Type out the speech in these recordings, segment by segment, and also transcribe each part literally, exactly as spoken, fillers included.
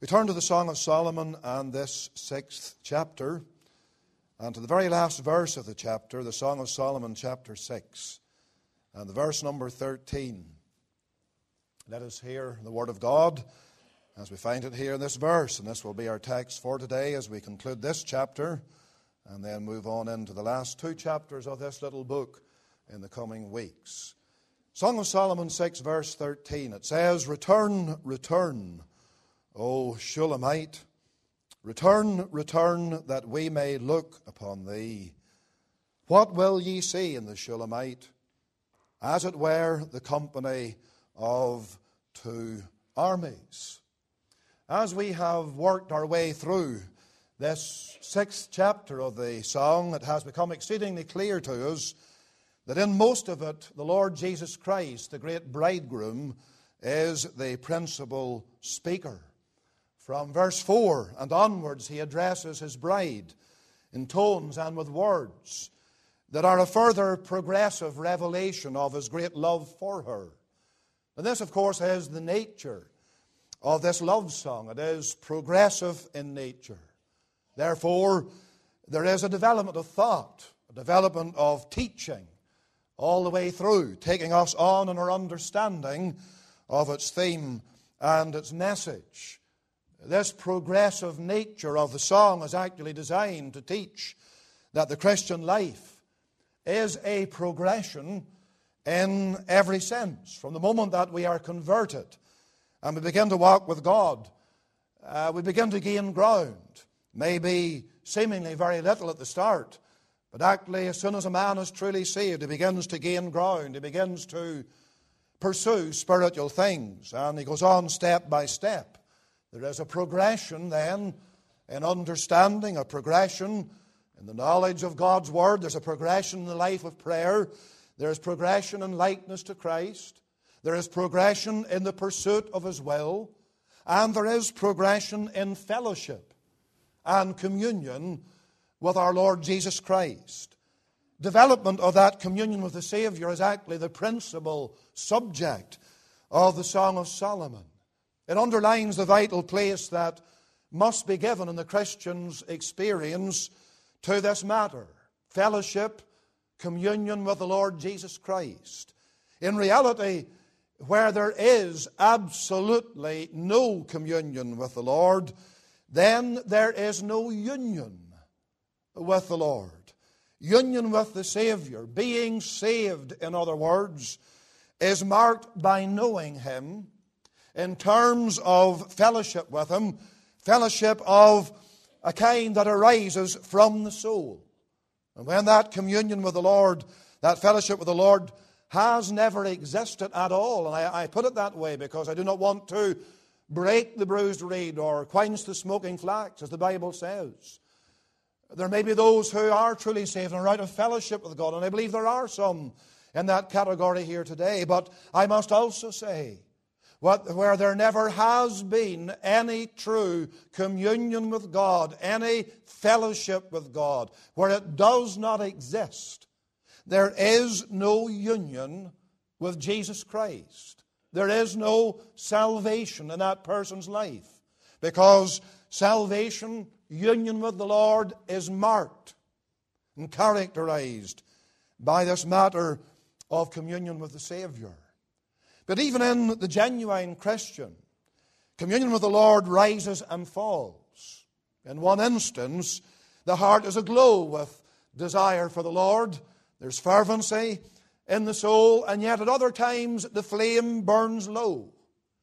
We turn to the Song of Solomon and this sixth chapter, and to the very last verse of the chapter, the Song of Solomon, chapter six, and the verse number thirteen. Let us hear the Word of God as we find it here in this verse, and this will be our text for today as we conclude this chapter and then move on into the last two chapters of this little book in the coming weeks. Song of Solomon six, verse thirteen, it says, "Return, return, O Shulamite, return, return, that we may look upon thee. What will ye see in the Shulamite? As it were the company of two armies." As we have worked our way through this sixth chapter of the song, it has become exceedingly clear to us that in most of it, the Lord Jesus Christ, the great bridegroom, is the principal speaker. From verse four and onwards, he addresses his bride in tones and with words that are a further progressive revelation of his great love for her. And this, of course, is the nature of this love song. It is progressive in nature. Therefore, there is a development of thought, a development of teaching all the way through, taking us on in our understanding of its theme and its message. This progressive nature of the song is actually designed to teach that the Christian life is a progression in every sense. From the moment that we are converted and we begin to walk with God, uh, we begin to gain ground. Maybe seemingly very little at the start, but actually as soon as a man is truly saved, he begins to gain ground. He begins to pursue spiritual things, and he goes on step by step. There is a progression then in understanding, a progression in the knowledge of God's Word. There's a progression in the life of prayer. There is progression in likeness to Christ. There is progression in the pursuit of His will. And there is progression in fellowship and communion with our Lord Jesus Christ. Development of that communion with the Savior is actually the principal subject of the Song of Solomon. It underlines the vital place that must be given in the Christian's experience to this matter. Fellowship, communion with the Lord Jesus Christ. In reality, where there is absolutely no communion with the Lord, then there is no union with the Lord. Union with the Savior, being saved, in other words, is marked by knowing Him in terms of fellowship with Him, fellowship of a kind that arises from the soul. And when that communion with the Lord, that fellowship with the Lord, has never existed at all, and I, I put it that way because I do not want to break the bruised reed or quench the smoking flax, as the Bible says. There may be those who are truly saved and are out of fellowship with God, and I believe there are some in that category here today. But I must also say, what, where there never has been any true communion with God, any fellowship with God, where it does not exist, there is no union with Jesus Christ. There is no salvation in that person's life, because salvation, union with the Lord, is marked and characterized by this matter of communion with the Savior. But even in the genuine Christian, communion with the Lord rises and falls. In one instance, the heart is aglow with desire for the Lord. There's fervency in the soul, and yet at other times the flame burns low.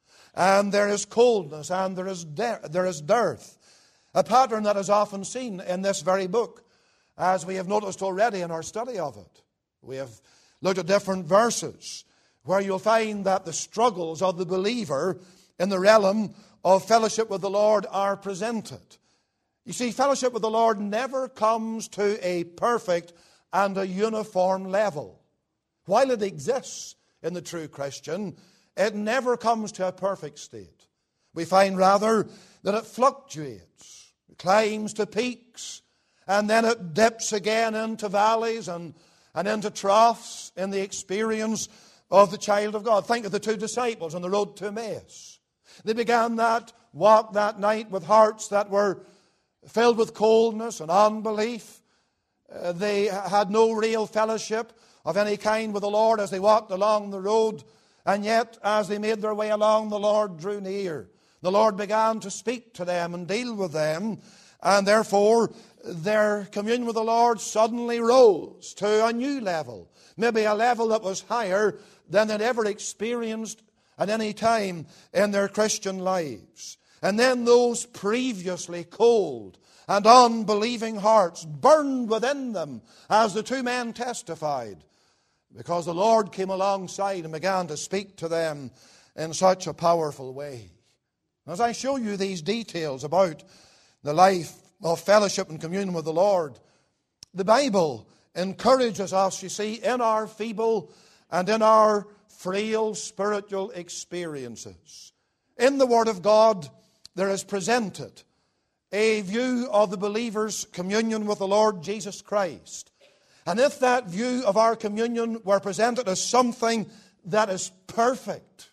And there is coldness and there is de- there is dearth. A pattern that is often seen in this very book, as we have noticed already in our study of it. We have looked at different verses where you'll find that the struggles of the believer in the realm of fellowship with the Lord are presented. You see, fellowship with the Lord never comes to a perfect and a uniform level. While it exists in the true Christian, it never comes to a perfect state. We find rather that it fluctuates. It climbs to peaks, and then it dips again into valleys and, and into troughs in the experience of the child of God. Think of the two disciples on the road to Emmaus. They began that walked that night with hearts that were filled with coldness and unbelief. Uh, they had no real fellowship of any kind with the Lord as they walked along the road. And yet, as they made their way along, the Lord drew near. The Lord began to speak to them and deal with them. And therefore, their communion with the Lord suddenly rose to a new level. Maybe a level that was higher than they'd ever experienced at any time in their Christian lives. And then those previously cold and unbelieving hearts burned within them as the two men testified, because the Lord came alongside and began to speak to them in such a powerful way. As I show you these details about the life of fellowship and communion with the Lord, the Bible encourages us, you see, in our feeble and in our frail spiritual experiences. In the Word of God, there is presented a view of the believer's communion with the Lord Jesus Christ. And if that view of our communion were presented as something that is perfect,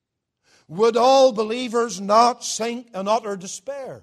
would all believers not sink in utter despair?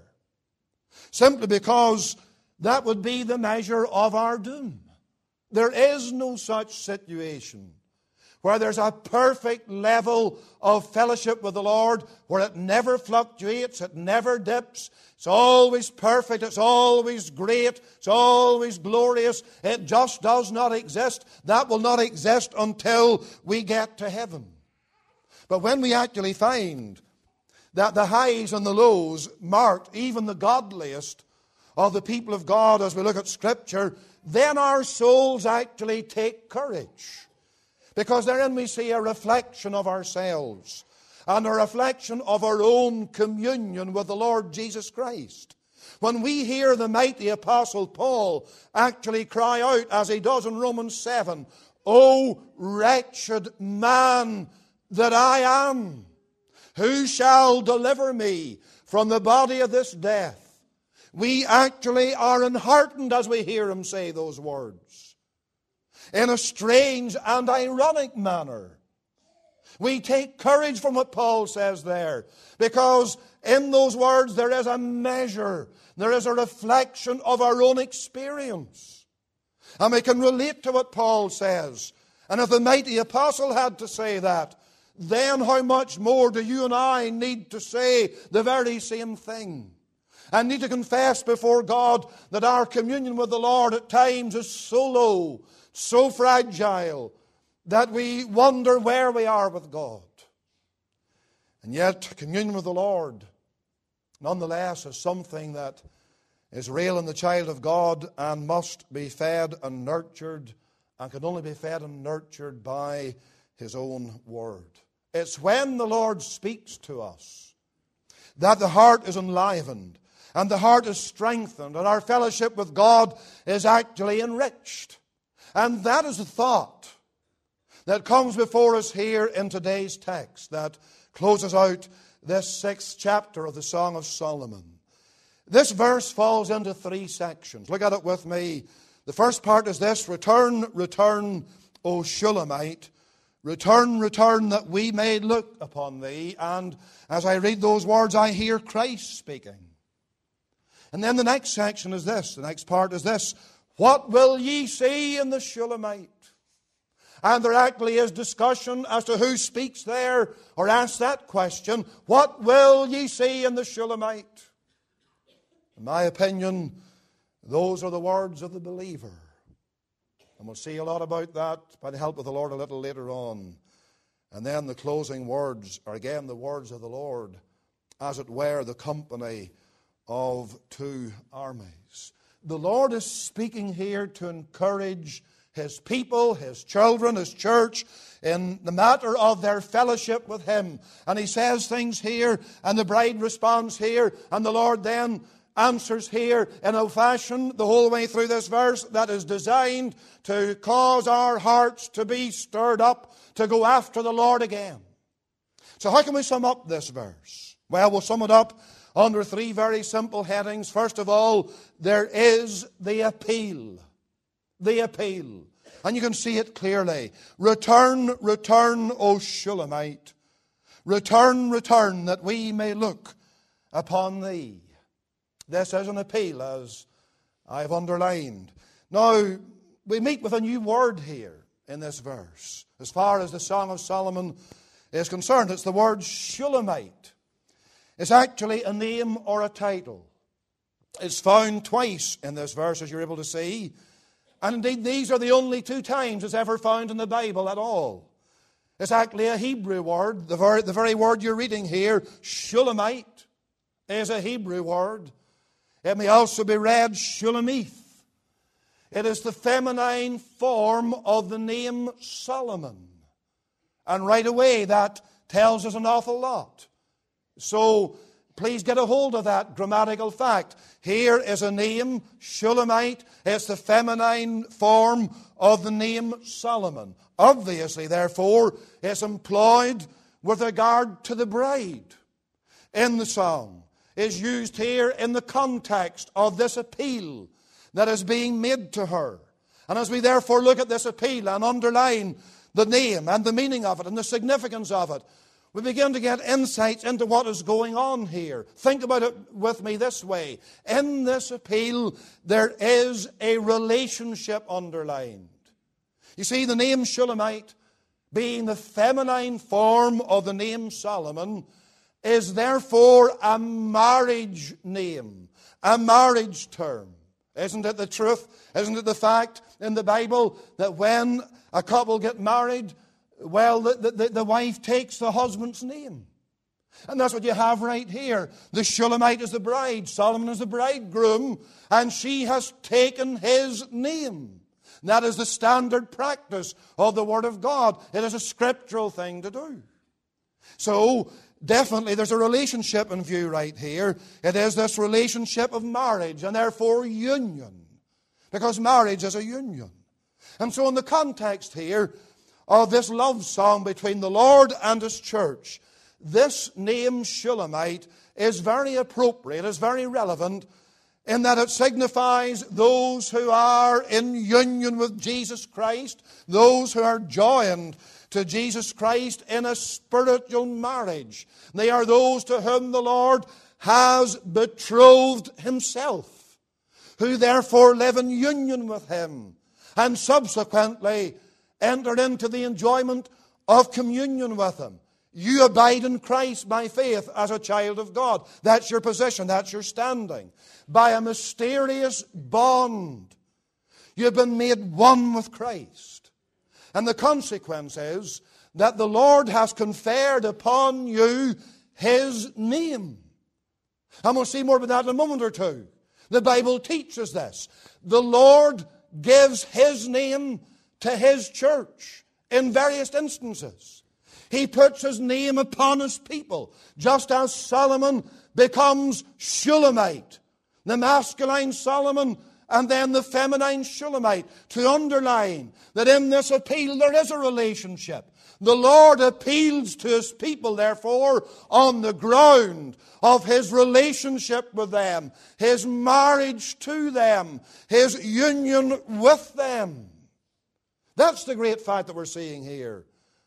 Simply because that would be the measure of our doom. There is no such situation where there's a perfect level of fellowship with the Lord, where it never fluctuates, it never dips. It's always perfect, it's always great, it's always glorious. It just does not exist. That will not exist until we get to heaven. But when we actually find that the highs and the lows marked even the godliest of the people of God as we look at Scripture, then our souls actually take courage. Because therein we see a reflection of ourselves and a reflection of our own communion with the Lord Jesus Christ. When we hear the mighty Apostle Paul actually cry out, as he does in Romans seven, "O wretched man that I am, who shall deliver me from the body of this death?" We actually are enheartened as we hear him say those words. In a strange and ironic manner, we take courage from what Paul says there, because in those words there is a measure, there is a reflection of our own experience. And we can relate to what Paul says. And if the mighty apostle had to say that, then how much more do you and I need to say the very same thing? And need to confess before God that our communion with the Lord at times is so low, so fragile, that we wonder where we are with God. And yet, communion with the Lord, nonetheless, is something that is real in the child of God and must be fed and nurtured, and can only be fed and nurtured by His own Word. It's when the Lord speaks to us that the heart is enlivened, and the heart is strengthened, and our fellowship with God is actually enriched. And that is the thought that comes before us here in today's text that closes out this sixth chapter of the Song of Solomon. This verse falls into three sections. Look at it with me. The first part is this: "Return, return, O Shulamite. Return, return, that we may look upon thee." And as I read those words, I hear Christ speaking. And then the next section is this. The next part is this: "What will ye see in the Shulamite?" And there actually is discussion as to who speaks there or asks that question. What will ye see in the Shulamite? In my opinion, those are the words of the believer. And we'll see a lot about that by the help of the Lord a little later on. And then the closing words are again the words of the Lord, as it were the company of two armies. The Lord is speaking here to encourage His people, His children, His church, in the matter of their fellowship with Him. And He says things here, and the bride responds here, and the Lord then answers here in a fashion the whole way through this verse that is designed to cause our hearts to be stirred up to go after the Lord again. So how can we sum up this verse? Well, we'll sum it up under three very simple headings. First of all, there is the appeal. The appeal. And you can see it clearly. Return, return, O Shulamite. Return, return, that we may look upon thee. This is an appeal, as I've underlined. Now, we meet with a new word here in this verse. As far as the Song of Solomon is concerned, it's the word Shulamite. It's actually a name or a title. It's found twice in this verse, as you're able to see. And indeed, these are the only two times it's ever found in the Bible at all. It's actually a Hebrew word. The very, the very word you're reading here, Shulamite, is a Hebrew word. It may also be read Shulamith. It is the feminine form of the name Solomon. And right away, that tells us an awful lot. So, please get a hold of that grammatical fact. Here is a name, Shulamite. It's the feminine form of the name Solomon. Obviously, therefore, it's employed with regard to the bride in the song. It's used here in the context of this appeal that is being made to her. And as we therefore look at this appeal and underline the name and the meaning of it and the significance of it, we begin to get insights into what is going on here. Think about it with me this way. In this appeal, there is a relationship underlined. You see, the name Shulamite, being the feminine form of the name Solomon, is therefore a marriage name, a marriage term. Isn't it the truth? Isn't it the fact in the Bible that when a couple get married, well, the, the, the wife takes the husband's name? And that's what you have right here. The Shulamite is the bride, Solomon is the bridegroom, and she has taken his name. And that is the standard practice of the Word of God. It is a scriptural thing to do. So, definitely there's a relationship in view right here. It is this relationship of marriage and therefore union. Because marriage is a union. And so in the context here of this love song between the Lord and His church, this name Shulamite is very appropriate, is very relevant, in that it signifies those who are in union with Jesus Christ, those who are joined to Jesus Christ in a spiritual marriage. They are those to whom the Lord has betrothed Himself, who therefore live in union with Him, and subsequently enter into the enjoyment of communion with Him. You abide in Christ by faith as a child of God. That's your position, that's your standing. By a mysterious bond, you've been made one with Christ. And the consequence is that the Lord has conferred upon you His name. And we'll see more about that in a moment or two. The Bible teaches this. The Lord gives His name to His church in various instances. He puts His name upon His people, just as Solomon becomes Shulamite, the masculine Solomon, and then the feminine Shulamite, to underline that in this appeal there is a relationship. The Lord appeals to His people, therefore, on the ground of His relationship with them, His marriage to them, His union with them. That's the great fact that we're seeing here.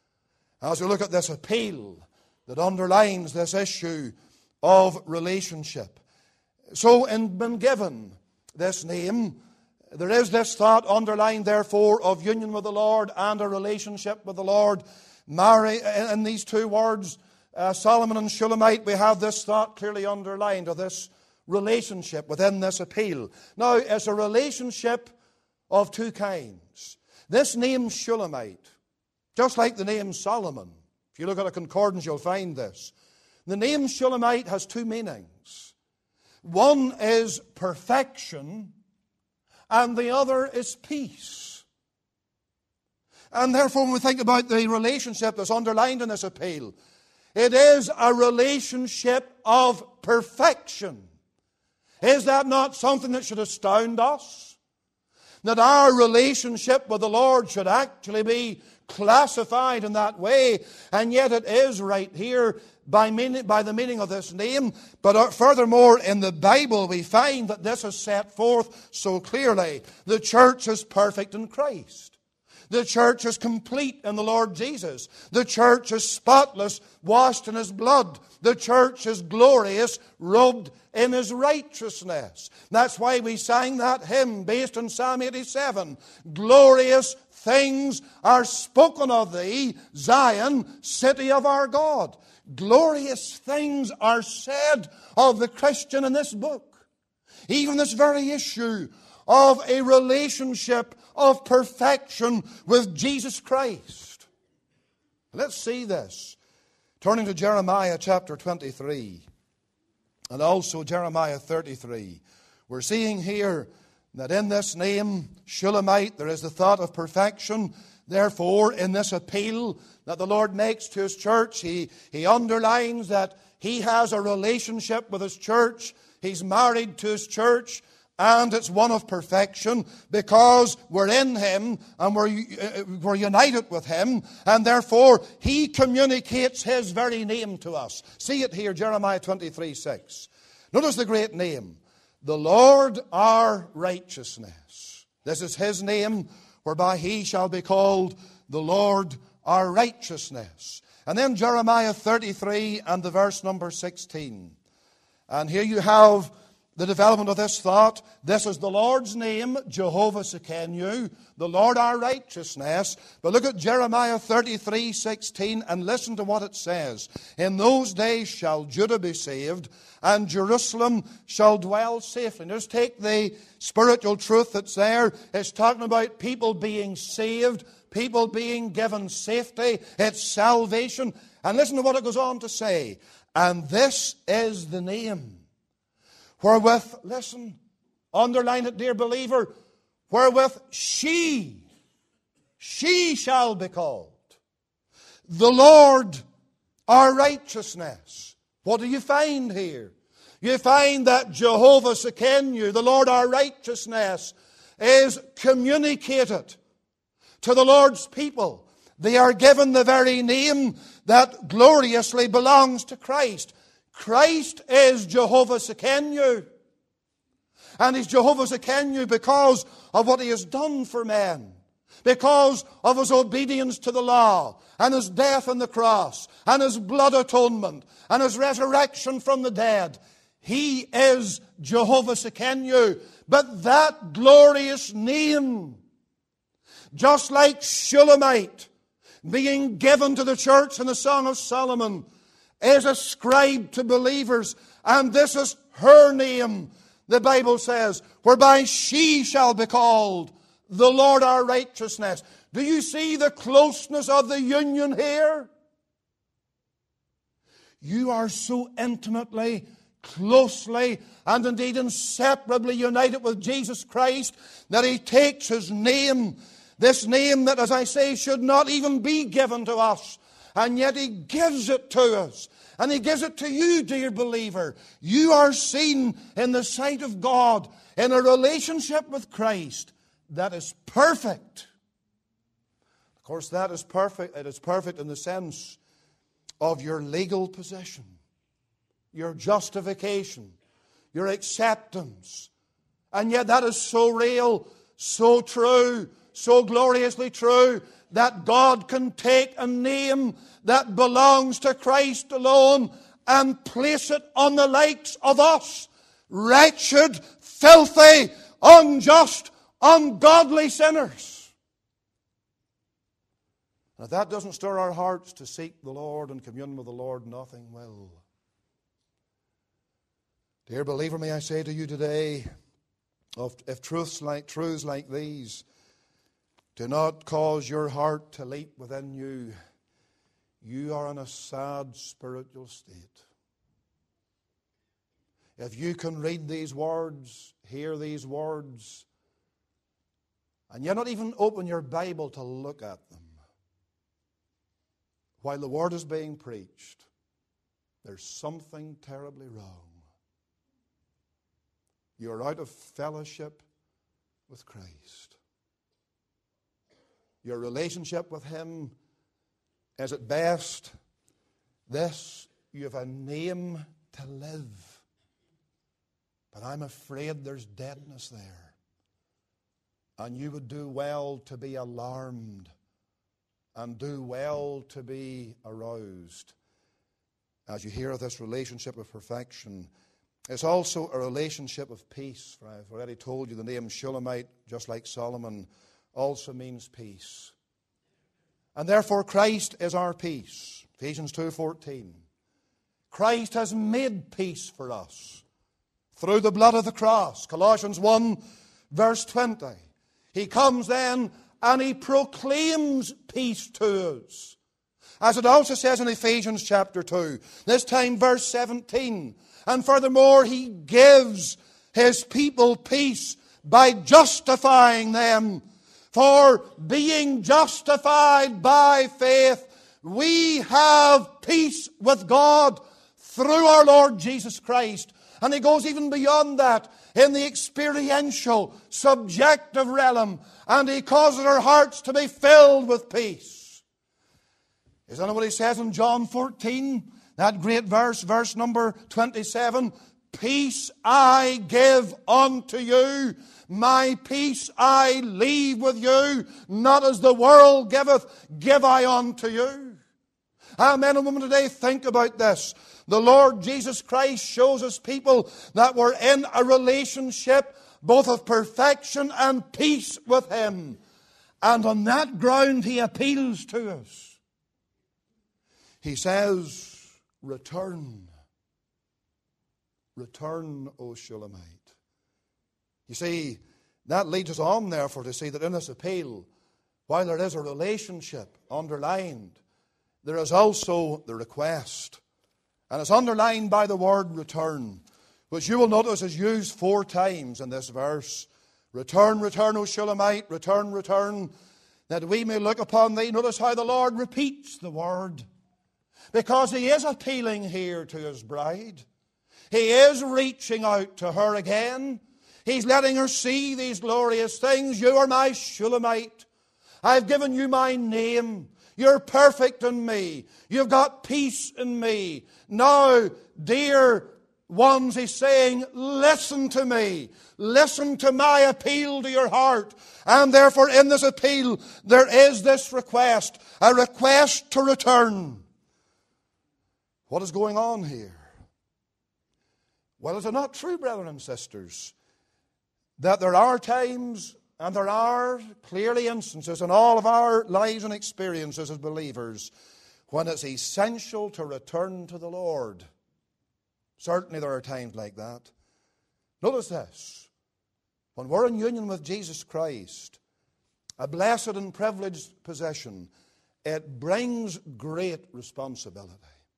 As we look at this appeal that underlines this issue of relationship. So, in being given this name, there is this thought underlined, therefore, of union with the Lord and a relationship with the Lord. Marry, in these two words, uh, Solomon and Shulamite, we have this thought clearly underlined of this relationship within this appeal. Now, it's a relationship of two kinds. This name Shulamite, just like the name Solomon, if you look at a concordance, you'll find this. The name Shulamite has two meanings. One is perfection, and the other is peace. And therefore, when we think about the relationship that's underlined in this appeal, it is a relationship of perfection. Is that not something that should astound us? That our relationship with the Lord should actually be classified in that way, and yet it is right here by, meaning, by the meaning of this name. But furthermore, in the Bible we find that this is set forth so clearly. The church is perfect in Christ. The church is complete in the Lord Jesus. The church is spotless, washed in His blood. The church is glorious, robed in His righteousness. That's why we sang that hymn based on Psalm eighty-seven. Glorious things are spoken of thee, Zion, city of our God. Glorious things are said of the Christian in this book. Even this very issue of a relationship of perfection with Jesus Christ. Let's see this. Turning to Jeremiah chapter twenty-three and also Jeremiah thirty-three. We're seeing here that in this name, Shulamite, there is the thought of perfection. Therefore, in this appeal that the Lord makes to His church, He, he underlines that He has a relationship with His church. He's married to His church, and it's one of perfection because we're in Him and we're, uh, we're united with Him, and therefore He communicates His very name to us. See it here, Jeremiah twenty-three six. Notice the great name. The Lord our righteousness. This is His name, whereby He shall be called the Lord our righteousness. And then Jeremiah thirty-three and the verse number sixteen. And here you have the development of this thought. This is the Lord's name, Jehovah Sekenu, the Lord our righteousness. But look at Jeremiah thirty-three sixteen and listen to what it says. In those days shall Judah be saved, and Jerusalem shall dwell safely. Now just take the spiritual truth that's there. It's talking about people being saved, people being given safety. It's salvation. And listen to what it goes on to say. And this is the name wherewith, listen, underline it, dear believer, wherewith she, she shall be called the Lord our righteousness. What do you find here? You find that Jehovah Sekenu, the Lord our righteousness, is communicated to the Lord's people. They are given the very name that gloriously belongs to Christ. Christ is Jehovah Sekenu. And He's Jehovah Sekenu because of what He has done for men. Because of His obedience to the law, and His death on the cross, and His blood atonement, and His resurrection from the dead. He is Jehovah Sekenu. But that glorious name, just like Shulamite being given to the church in the Song of Solomon, is ascribed to believers. And this is her name, the Bible says, whereby she shall be called the Lord our righteousness. Do you see the closeness of the union here? You are so intimately, closely, and indeed inseparably united with Jesus Christ that He takes His name, this name that, as I say, should not even be given to us, and yet He gives it to us. And He gives it to you, dear believer. You are seen in the sight of God in a relationship with Christ that is perfect. Of course, that is perfect. It is perfect in the sense of your legal position, your justification, your acceptance. And yet that is so real, so true, so gloriously true, that God can take a name that belongs to Christ alone and place it on the likes of us, wretched, filthy, unjust, ungodly sinners. And if that doesn't stir our hearts to seek the Lord and commune with the Lord, nothing will. Dear believer, may I say to you today, if truths like truths like these do not cause your heart to leap within you, you are in a sad spiritual state. If you can read these words, hear these words, and yet not even open your Bible to look at them, while the word is being preached, there's something terribly wrong. You are out of fellowship with Christ. Your relationship with Him is at best this: you have a name to live. But I'm afraid there's deadness there. And you would do well to be alarmed and do well to be aroused as you hear of this relationship of perfection. It's also a relationship of peace. For I've already told you the name Shulamite, just like Solomon, also means peace. And therefore Christ is our peace. Ephesians two fourteen. Christ has made peace for us through the blood of the cross. Colossians one verse twenty. He comes then and he proclaims peace to us. As it also says in Ephesians chapter two, this time verse seventeen. And furthermore, he gives his people peace by justifying them. For being justified by faith, we have peace with God through our Lord Jesus Christ. And he goes even beyond that in the experiential, subjective realm. And he causes our hearts to be filled with peace. Isn't that what he says in John fourteen? That great verse, verse number twenty-seven. Peace I give unto you. My peace I leave with you. Not as the world giveth, give I unto you. Ah, men and women today, think about this. The Lord Jesus Christ shows us people that were in a relationship both of perfection and peace with Him. And on that ground He appeals to us. He says, return. Return, O Shulamite. You see, that leads us on, therefore, to see that in this appeal, while there is a relationship underlined, there is also the request. And it's underlined by the word return, which you will notice is used four times in this verse. Return, return, O Shulamite, return, return, that we may look upon thee. Notice how the Lord repeats the word, because He is appealing here to His bride. He is reaching out to her again. He's letting her see these glorious things. You are my Shulamite. I've given you my name. You're perfect in me. You've got peace in me. Now, dear ones, He's saying, listen to me. Listen to my appeal to your heart. And therefore, in this appeal, there is this request, a request to return. What is going on here? Well, is it not true, brethren and sisters, that there are times and there are clearly instances in all of our lives and experiences as believers when it's essential to return to the Lord? Certainly there are times like that. Notice this. When we're in union with Jesus Christ, a blessed and privileged possession, it brings great responsibility.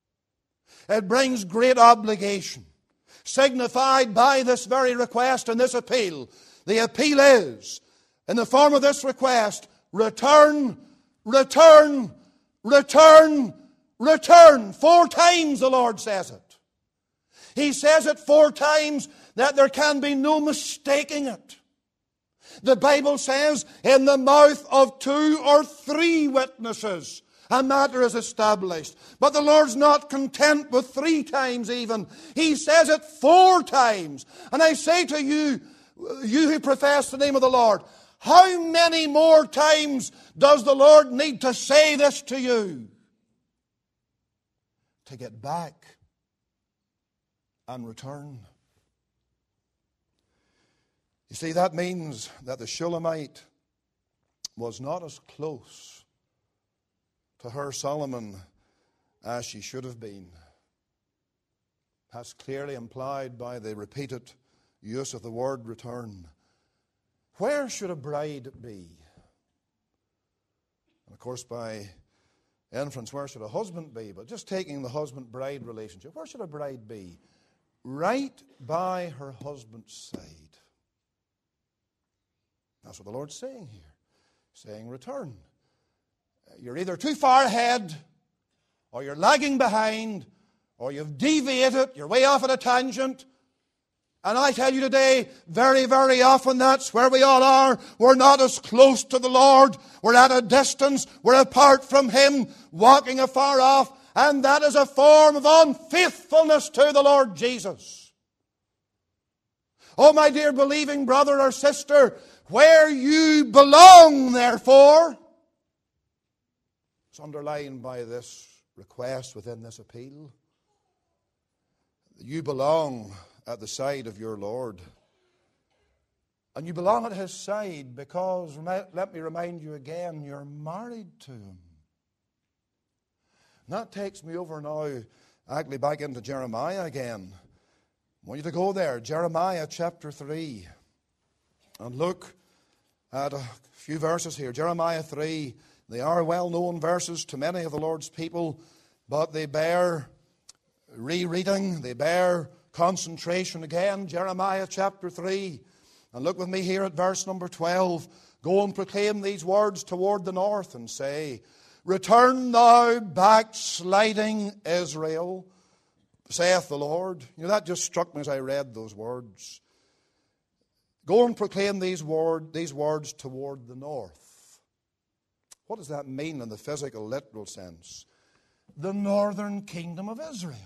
It brings great obligation, signified by this very request and this appeal. The appeal is, in the form of this request, return, return, return, return. Four times the Lord says it. He says it four times that there can be no mistaking it. The Bible says, in the mouth of two or three witnesses, a matter is established. But the Lord's not content with three times even. He says it four times. And I say to you, you who profess the name of the Lord, how many more times does the Lord need to say this to you? To get back and return. You see, that means that the Shulamite was not as close to her Solomon as she should have been. That's clearly implied by the repeated use of the word return. Where should a bride be? And of course, by inference, where should a husband be? But just taking the husband-bride relationship, where should a bride be? Right by her husband's side. That's what the Lord's saying here. Saying return. You're either too far ahead, or you're lagging behind, or you've deviated, you're way off at a tangent. And I tell you today, very, very often that's where we all are. We're not as close to the Lord. We're at a distance. We're apart from Him, walking afar off. And that is a form of unfaithfulness to the Lord Jesus. Oh, my dear believing brother or sister, where you belong, therefore, it's underlined by this request within this appeal. You belong at the side of your Lord. And you belong at His side because, let me remind you again, you're married to Him. And that takes me over now, actually back into Jeremiah again. I want you to go there, Jeremiah chapter three, and look at a few verses here. Jeremiah three, they are well-known verses to many of the Lord's people, but they bear rereading, they bear concentration again. Jeremiah chapter three, and look with me here at verse number twelve. Go and proclaim these words toward the north and say, Return thou backsliding Israel, saith the Lord. You know, that just struck me as I read those words. Go and proclaim these, word, these words toward the north. What does that mean in the physical, literal sense? The northern kingdom of Israel.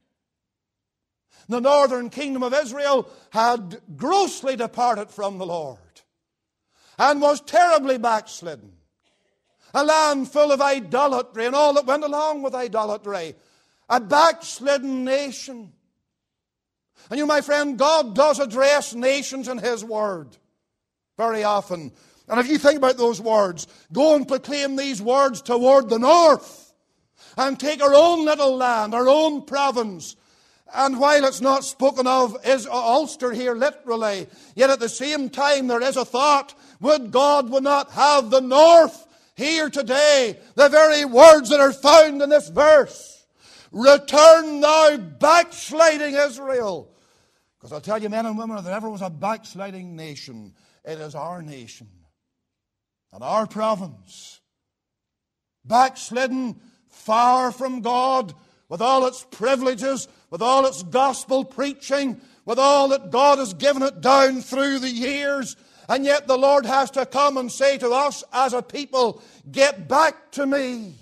The northern kingdom of Israel had grossly departed from the Lord and was terribly backslidden. A land full of idolatry and all that went along with idolatry. A backslidden nation. And you, my friend, God does address nations in His Word very often. And if you think about those words, go and proclaim these words toward the north and take our own little land, our own province. And while it's not spoken of is Ulster here literally, yet at the same time there is a thought, would God would not have the north here today, the very words that are found in this verse. Return thou backsliding Israel. Because I'll tell you, men and women, if there ever was a backsliding nation, it is our nation and our province. Backslidden, far from God, with all its privileges, with all its gospel preaching, with all that God has given it down through the years. And yet the Lord has to come and say to us as a people, get back to me.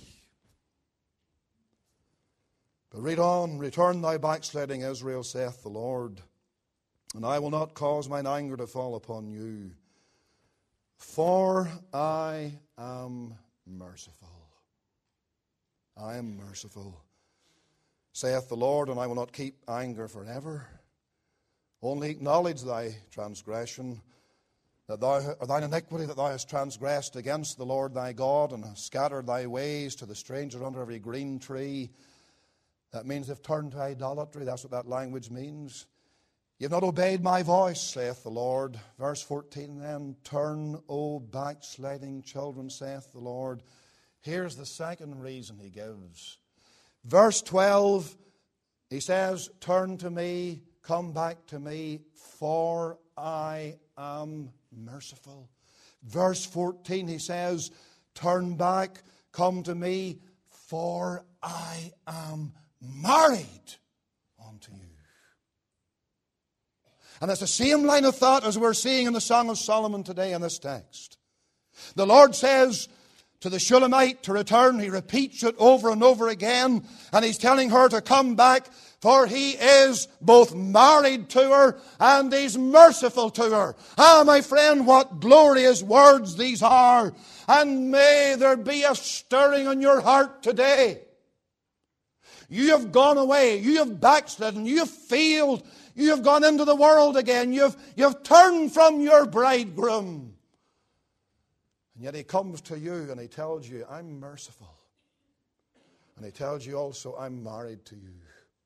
But read on, return thou backsliding Israel, saith the Lord, and I will not cause mine anger to fall upon you, for I am merciful. I am merciful, saith the Lord, and I will not keep anger forever. Only acknowledge thy transgression, that thou, or thine iniquity that thou hast transgressed against the Lord thy God, and hast scattered thy ways to the stranger under every green tree. That means they've turned to idolatry. That's what that language means. You've not obeyed my voice, saith the Lord. Verse fourteen then, turn, O backsliding children, saith the Lord. Here's the second reason he gives. Verse twelve, he says, turn to me, come back to me, for I am merciful. Verse fourteen, he says, turn back, come to me, for I am married unto you. And it's the same line of thought as we're seeing in the Song of Solomon today in this text. The Lord says to the Shulamite to return. He repeats it over and over again. And He's telling her to come back, for He is both married to her and He's merciful to her. Ah, my friend, what glorious words these are. And may there be a stirring in your heart today. You have gone away. You have backslidden. You have failed. You have gone into the world again. You have, you have turned from your bridegroom. And yet He comes to you and He tells you, I'm merciful. And He tells you also, I'm married to you.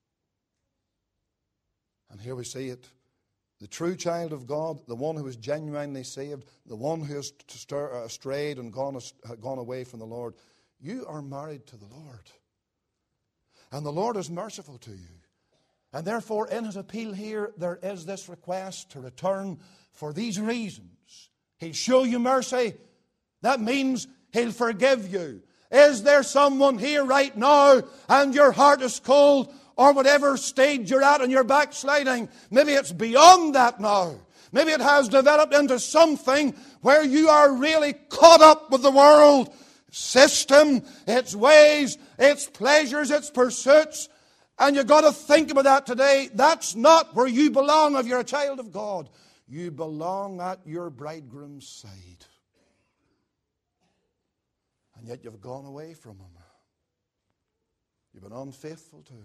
And here we see it. The true child of God, the one who is genuinely saved, the one who has strayed and gone, gone away from the Lord, you are married to the Lord. And the Lord is merciful to you. And therefore, in His appeal here, there is this request to return for these reasons. He'll show you mercy. That means He'll forgive you. Is there someone here right now and your heart is cold, or whatever stage you're at and you're backsliding? Maybe it's beyond that now. Maybe it has developed into something where you are really caught up with the world system, its ways, its pleasures, its pursuits. And you've got to think about that today. That's not where you belong if you're a child of God. You belong at your bridegroom's side. And yet you've gone away from him. You've been unfaithful to him.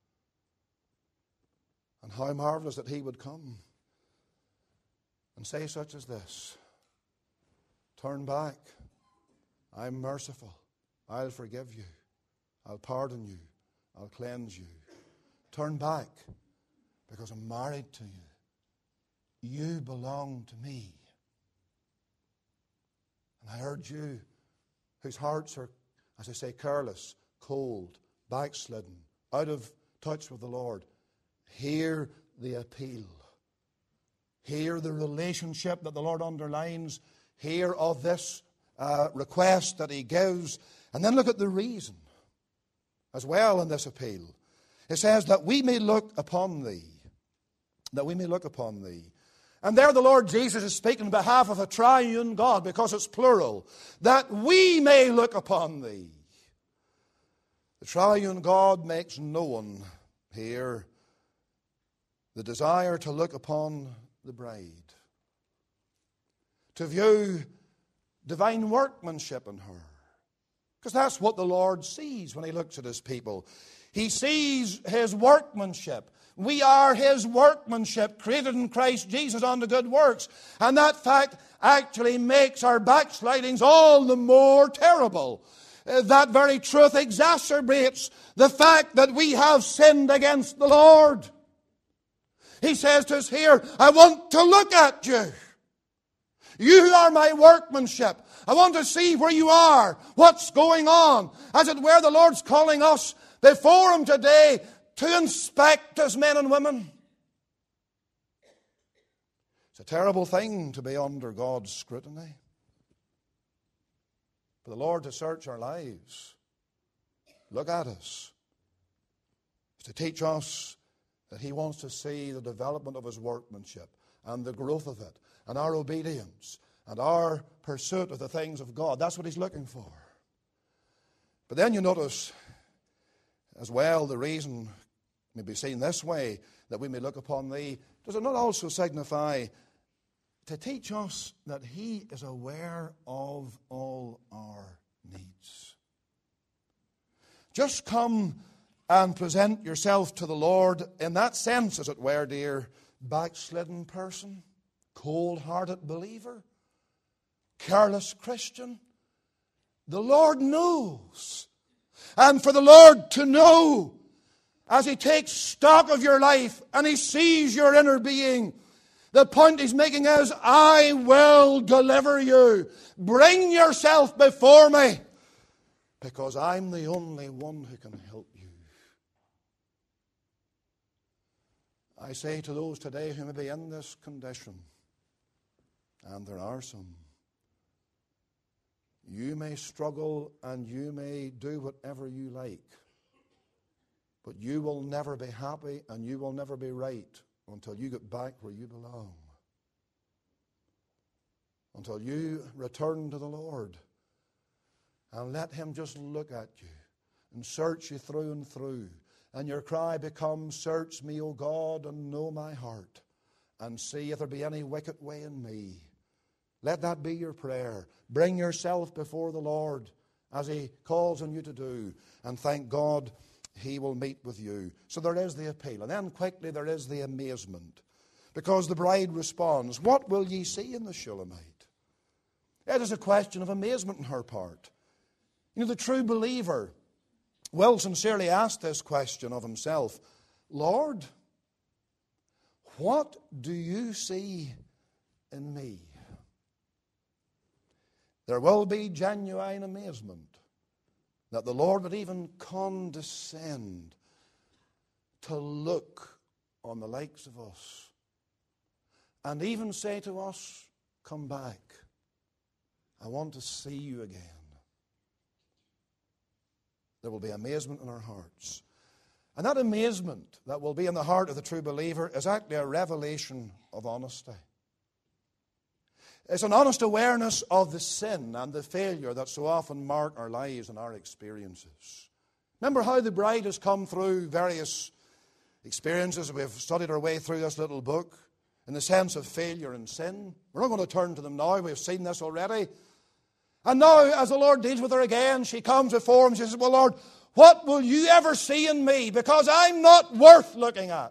And how marvelous that he would come and say such as this: turn back. I'm merciful. I'll forgive you. I'll pardon you. I'll cleanse you. Turn back, because I'm married to you. You belong to me. And I urge you, whose hearts are, as I say, careless, cold, backslidden, out of touch with the Lord, hear the appeal. Hear the relationship that the Lord underlines. Hear of this uh, request that he gives. And then look at the reason as well in this appeal. It says that we may look upon thee. That we may look upon thee. And there the Lord Jesus is speaking on behalf of a triune God, because it's plural. That we may look upon thee. The triune God makes known here the desire to look upon the bride, to view divine workmanship in her. Because that's what the Lord sees when he looks at his people. He sees his workmanship. We are his workmanship, created in Christ Jesus unto good works. And that fact actually makes our backslidings all the more terrible. That very truth exacerbates the fact that we have sinned against the Lord. He says to us here, I want to look at you. You are my workmanship. I want to see where you are, what's going on. As it were, the Lord's calling us before him today to inspect us, men and women. It's a terrible thing to be under God's scrutiny. For the Lord to search our lives, look at us, to teach us that he wants to see the development of his workmanship and the growth of it and our obedience and our pursuit of the things of God. That's what he's looking for. But then you notice as well the reason may be seen this way, that we may look upon thee. Does it not also signify to teach us that he is aware of all our needs? Just come and present yourself to the Lord in that sense, as it were, dear backslidden person, cold-hearted believer, careless Christian. The Lord knows. And for the Lord to know, as he takes stock of your life and he sees your inner being, the point he's making is, I will deliver you. Bring yourself before me, because I'm the only one who can help you. I say to those today who may be in this condition, and there are some, you may struggle and you may do whatever you like, but you will never be happy and you will never be right until you get back where you belong. Until you return to the Lord and let him just look at you and search you through and through. And your cry becomes, search me, O God, and know my heart, and see if there be any wicked way in me. Let that be your prayer. Bring yourself before the Lord as he calls on you to do, and thank God he will meet with you. So there is the appeal. And then quickly there is the amazement. Because the bride responds, what will ye see in the Shulamite? It is a question of amazement on her part. You know, the true believer will sincerely ask this question of himself. Lord, what do you see in me? There will be genuine amazement that the Lord would even condescend to look on the likes of us and even say to us, come back. I want to see you again. There will be amazement in our hearts. And that amazement that will be in the heart of the true believer is actually a revelation of honesty. It's an honest awareness of the sin and the failure that so often mark our lives and our experiences. Remember how the bride has come through various experiences. We've studied our way through this little book in the sense of failure and sin. We're not going to turn to them now. We've seen this already. And now, as the Lord deals with her again, she comes before him. She says, well, Lord, what will you ever see in me? Because I'm not worth looking at.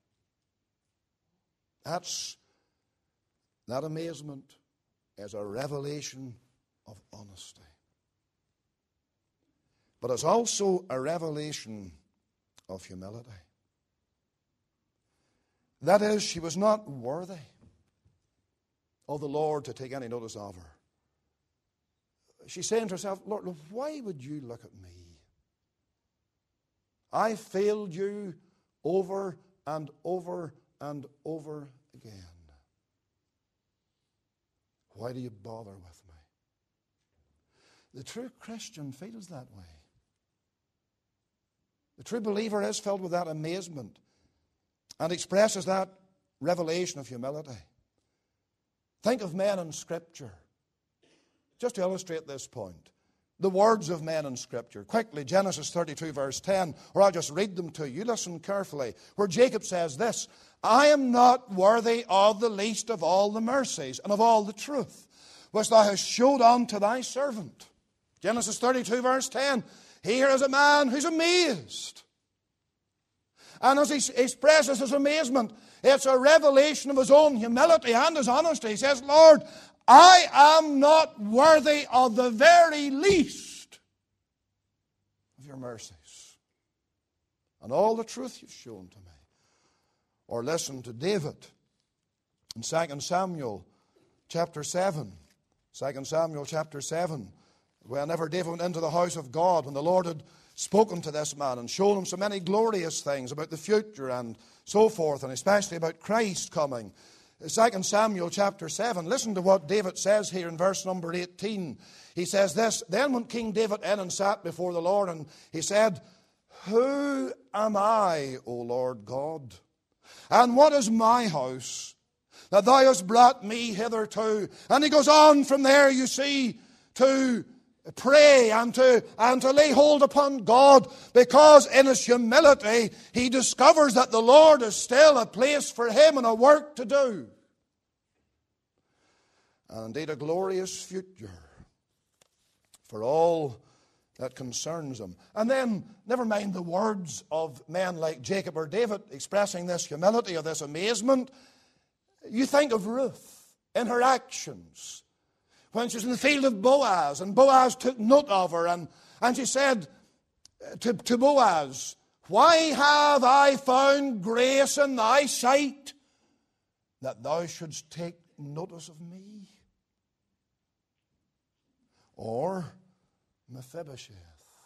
That's, that amazement is a revelation of honesty. But it's also a revelation of humility. That is, she was not worthy of the Lord to take any notice of her. She's saying to herself, Lord, why would you look at me? I failed you over and over and over again. Why do you bother with me? The true Christian feels that way. The true believer is filled with that amazement and expresses that revelation of humility. Think of men in Scripture. Just to illustrate this point, the words of men in Scripture. Quickly, Genesis thirty-two, verse ten, or I'll just read them to you. Listen carefully. Where Jacob says this, I am not worthy of the least of all the mercies and of all the truth which thou hast showed unto thy servant. Genesis thirty-two, verse ten. Here is a man who's amazed. And as he expresses his amazement, it's a revelation of his own humility and his honesty. He says, Lord, I am not worthy of the very least of your mercies and all the truth you've shown to me. Or listen to David in Second Samuel chapter seven. Second Samuel chapter seven. Whenever David went into the house of God, when the Lord had spoken to this man and shown him so many glorious things about the future and so forth, and especially about Christ coming. Second Samuel chapter seven, listen to what David says here in verse number eighteen. He says this, Then went King David in and sat before the Lord, and he said, Who am I, O Lord God? And what is my house that thou hast brought me hitherto? And he goes on from there, you see, to pray and to, and to lay hold upon God, because in his humility he discovers that the Lord is still a place for him and a work to do. And indeed a glorious future for all that concerns him. And then, never mind the words of men like Jacob or David expressing this humility or this amazement, you think of Ruth in her actions. When she was in the field of Boaz, and Boaz took note of her, and, and she said to, to Boaz, Why have I found grace in thy sight, that thou shouldst take notice of me? Or Mephibosheth,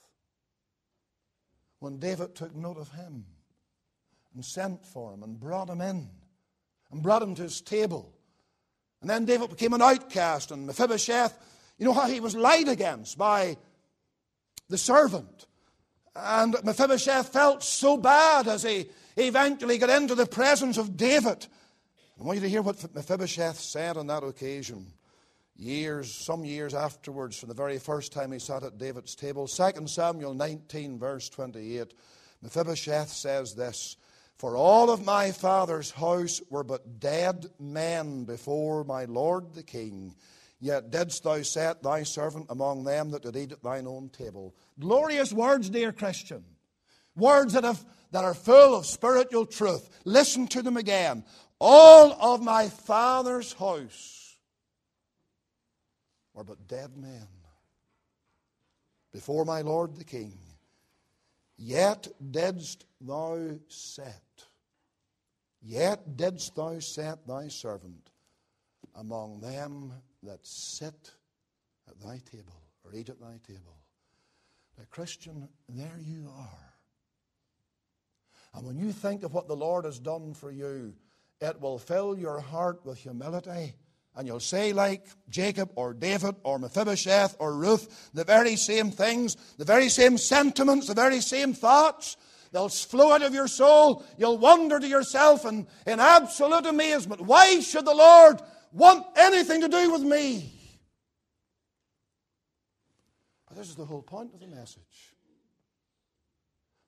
when David took note of him, and sent for him, and brought him in, and brought him to his table. And then David became an outcast, and Mephibosheth, you know how he was lied against by the servant. And Mephibosheth felt so bad as he eventually got into the presence of David. I want you to hear what Mephibosheth said on that occasion. Years, some years afterwards, from the very first time he sat at David's table. Second Samuel nineteen, verse twenty-eight. Mephibosheth says this, For all of my father's house were but dead men before my lord the king. Yet didst thou set thy servant among them that did eat at thine own table. Glorious words, dear Christian. Words that, have, that are full of spiritual truth. Listen to them again. All of my father's house were but dead men before my lord the king. Yet didst thou set Yet didst thou set thy servant among them that sit at thy table, or eat at thy table. Now, Christian, there you are. And when you think of what the Lord has done for you, it will fill your heart with humility. And you'll say, like Jacob or David or Mephibosheth or Ruth, the very same things, the very same sentiments, the very same thoughts. They'll flow out of your soul. You'll wonder to yourself in, in absolute amazement, why should the Lord want anything to do with me? But this is the whole point of the message.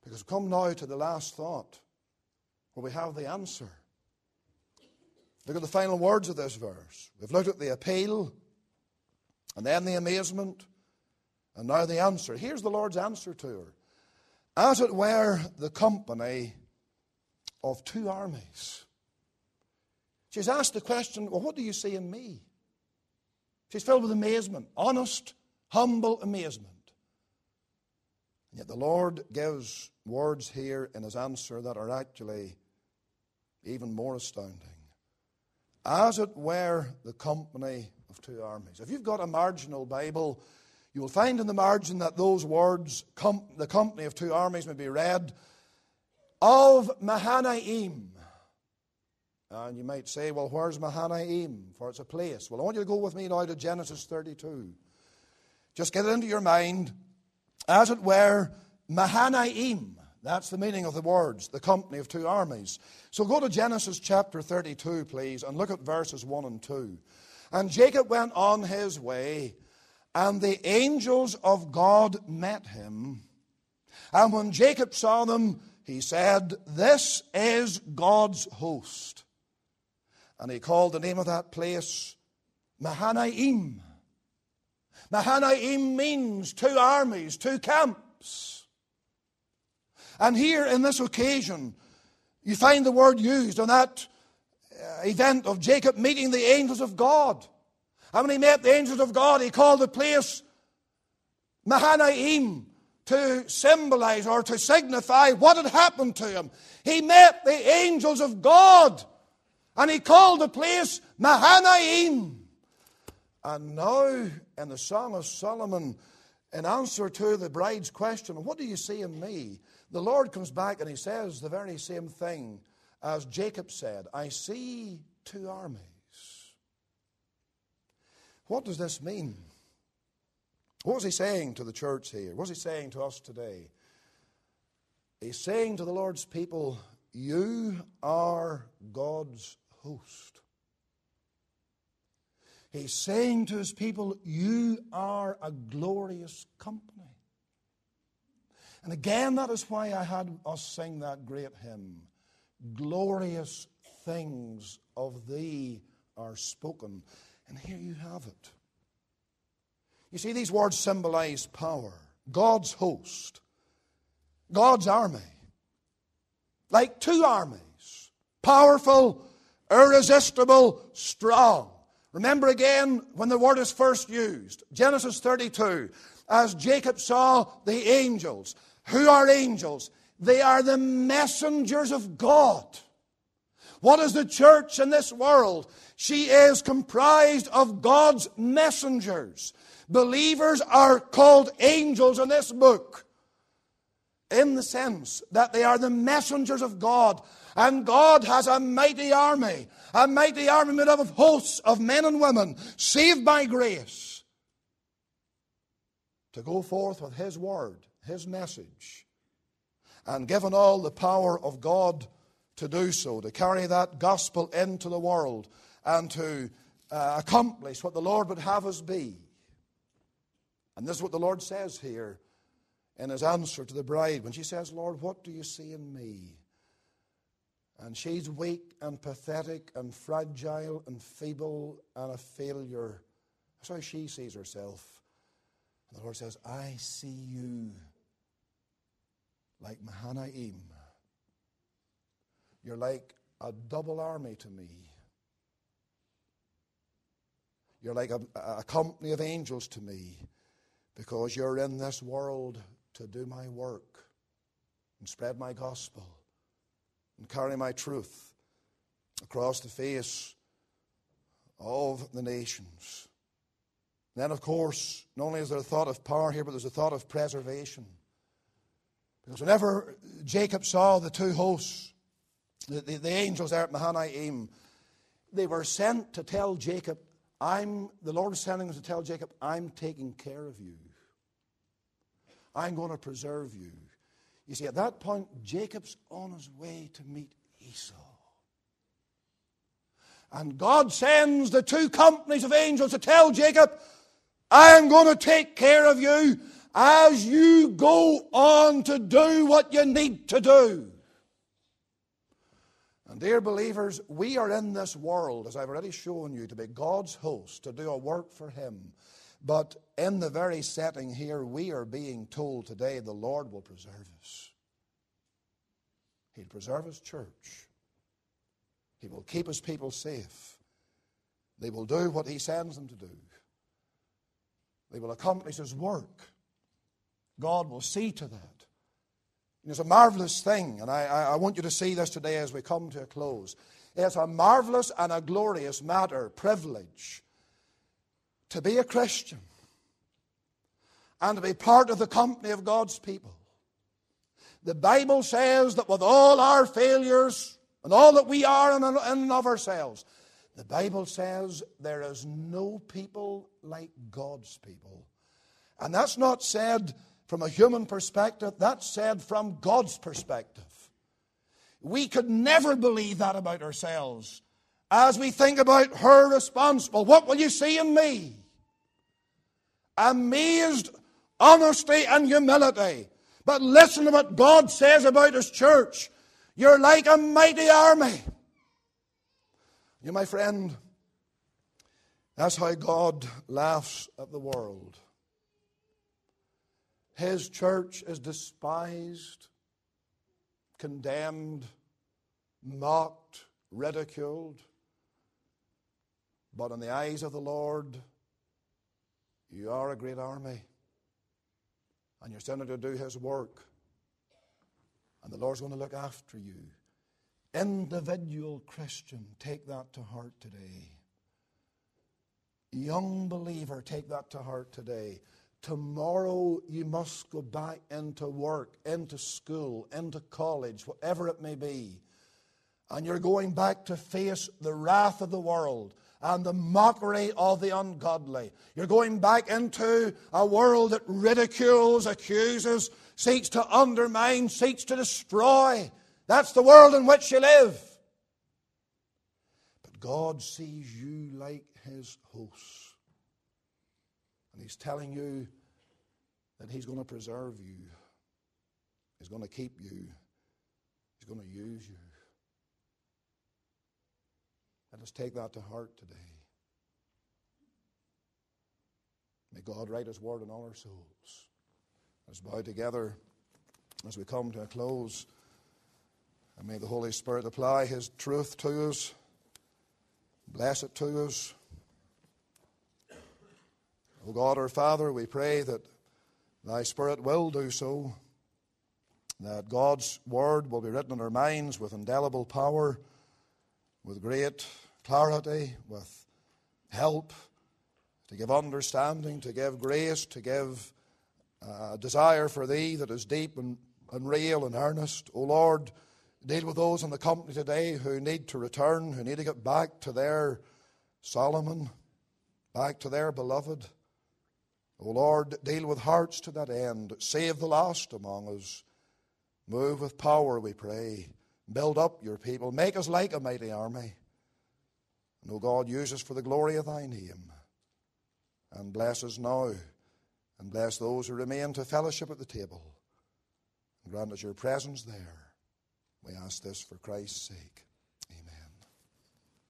Because we come now to the last thought, where we have the answer. Look at the final words of this verse. We've looked at the appeal, and then the amazement, and now the answer. Here's the Lord's answer to her. As it were the company of two armies. She's asked the question, well, what do you see in me? She's filled with amazement, honest, humble amazement. And yet the Lord gives words here in his answer that are actually even more astounding. As it were the company of two armies. If you've got a marginal Bible, you will find in the margin that those words, com- the company of two armies, may be read, of Mahanaim. And you might say, well, where's Mahanaim? For it's a place. Well, I want you to go with me now to Genesis thirty-two. Just get it into your mind. As it were, Mahanaim. That's the meaning of the words, the company of two armies. So go to Genesis chapter thirty-two, please, and look at verses one and two. And Jacob went on his way, and the angels of God met him. And when Jacob saw them, he said, this is God's host. And he called the name of that place Mahanaim. Mahanaim means two armies, two camps. And here in this occasion, you find the word used on that uh, event of Jacob meeting the angels of God. And when he met the angels of God, he called the place Mahanaim to symbolize or to signify what had happened to him. He met the angels of God, and he called the place Mahanaim. And now, in the Song of Solomon, in answer to the bride's question, what do you see in me? The Lord comes back and he says the very same thing as Jacob said. I see two armies. What does this mean? What was he saying to the church here? What was he saying to us today? He's saying to the Lord's people, you are God's host. He's saying to his people, you are a glorious company. And again, that is why I had us sing that great hymn. Glorious things of thee are spoken. And here you have it. You see, these words symbolize power. God's host. God's army. Like two armies. Powerful, irresistible, strong. Remember again when the word is first used. Genesis thirty-two. As Jacob saw the angels. Who are angels? They are the messengers of God. What is the church in this world? She is comprised of God's messengers. Believers are called angels in this book, in the sense that they are the messengers of God. And God has a mighty army, a mighty army made up of hosts of men and women, saved by grace, to go forth with his word, his message, and given all the power of God to do so, to carry that gospel into the world and to uh, accomplish what the Lord would have us be. And this is what the Lord says here in his answer to the bride when she says, Lord, what do you see in me? And she's weak and pathetic and fragile and feeble and a failure. That's how she sees herself. And the Lord says, I see you like Mahanaim. You're like a double army to me. You're like a, a company of angels to me, because you're in this world to do my work and spread my gospel and carry my truth across the face of the nations. Then, of course, not only is there a thought of power here, but there's a thought of preservation. Because whenever Jacob saw the two hosts, the, the, the angels there at Mahanaim, they were sent to tell Jacob, I'm, the Lord is sending them to tell Jacob, I'm taking care of you. I'm going to preserve you. You see, at that point, Jacob's on his way to meet Esau. And God sends the two companies of angels to tell Jacob, I am going to take care of you. as you go on to do what you need to do. And dear believers, we are in this world, as I've already shown you, to be God's host, to do a work for Him. But in the very setting here, we are being told today the Lord will preserve us. He'll preserve His church. He will keep His people safe. They will do what He sends them to do. They will accomplish His work. God will see to that. It's a marvelous thing, and I, I want you to see this today as we come to a close. It's a marvelous and a glorious matter, privilege, to be a Christian and to be part of the company of God's people. The Bible says that with all our failures and all that we are in and of ourselves, the Bible says there is no people like God's people. And that's not said from a human perspective, that's said from God's perspective. We could never believe that about ourselves. As we think about her response, well, what will you see in me? Amazed honesty and humility. But listen to what God says about His church. You're like a mighty army. You, my friend, that's how God laughs at the world. His church is despised, condemned, mocked, ridiculed. But in the eyes of the Lord, you are a great army. And you're sent to do His work. And the Lord's going to look after you. Individual Christian, take that to heart today. Young believer, take that to heart today. Tomorrow you must go back into work, into school, into college, whatever it may be. And you're going back to face the wrath of the world and the mockery of the ungodly. You're going back into a world that ridicules, accuses, seeks to undermine, seeks to destroy. That's the world in which you live. But God sees you like His host. And He's telling you that He's going to preserve you. He's going to keep you. He's going to use you. Let us take that to heart today. May God write His word in all our souls. Let's bow together as we come to a close. And may the Holy Spirit apply His truth to us. Bless it to us. O God our Father, we pray that Thy Spirit will do so, that God's Word will be written in our minds with indelible power, with great clarity, with help, to give understanding, to give grace, to give a desire for Thee that is deep and, and real and earnest. O Lord, deal with those in the company today who need to return, who need to get back to their Solomon, back to their beloved. O Lord, deal with hearts to that end. Save the lost among us. Move with power, we pray. Build up Your people. Make us like a mighty army. And, O God, use us for the glory of Thy name. And bless us now. And bless those who remain to fellowship at the table. And grant us Your presence there. We ask this for Christ's sake.